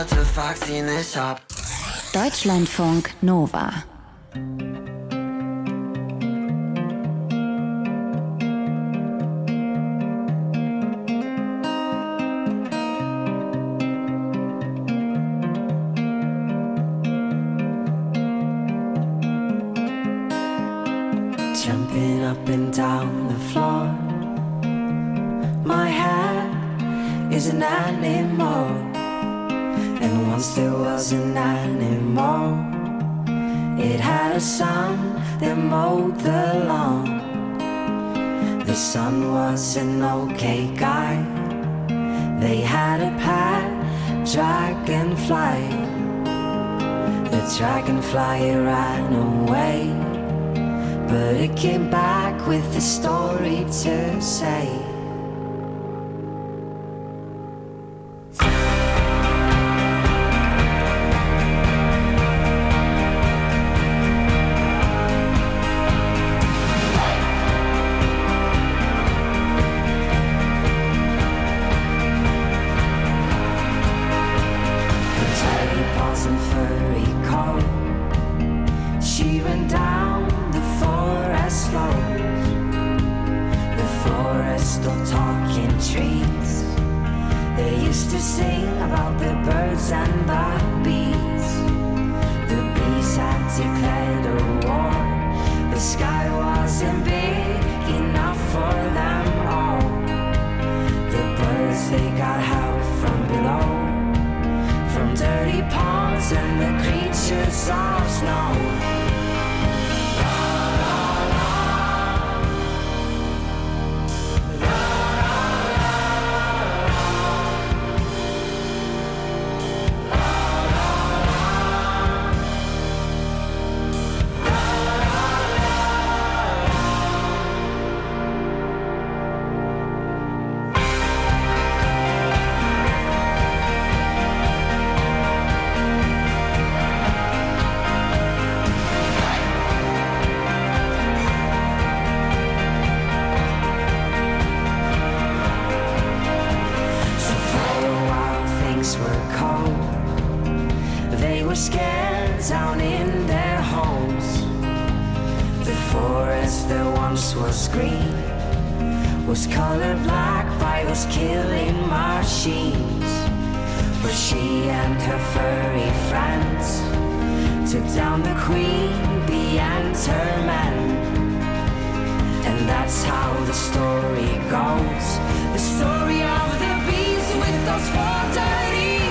Deutschlandfunk Nova. Jumping up and down the floor. My hair is an animal, and once there was an animal. It had a son that mowed the lawn. The son was an okay guy. They had a pet dragonfly. The dragonfly ran away, but it came back with a story to say. Was colored black by those killing machines. But she and her furry friends took down the queen bee and her men. And that's how the story goes. The story of the bees with those 4 dirty